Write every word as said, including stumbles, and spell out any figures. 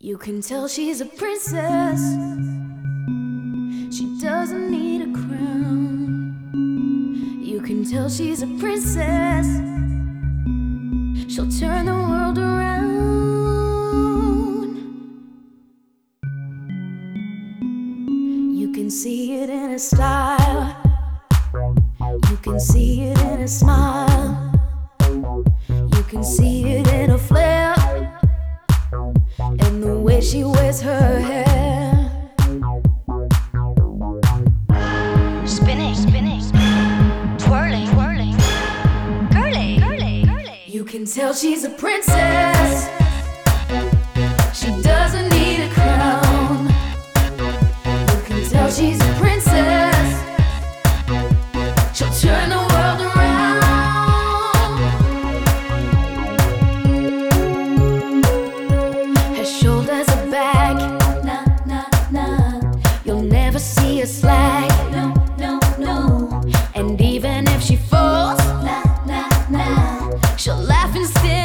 You can tell she's a princess. She doesn't need a crown. You can tell she's a princess. She'll turn the world around. You can see it in her style. You can see it in her smile. You can see it in her flair, and the way she wears her hair. Spinning, spinning, twirling, twirling, curly, curly, curly. You can tell she's a princess. She doesn't need a crown. You can tell she's a princess. She'll turn the world around. Her shoulders are back, nah, nah, nah. You'll never see her slack, no, no, no. And even if she falls, nah, nah, nah, she'll laugh and still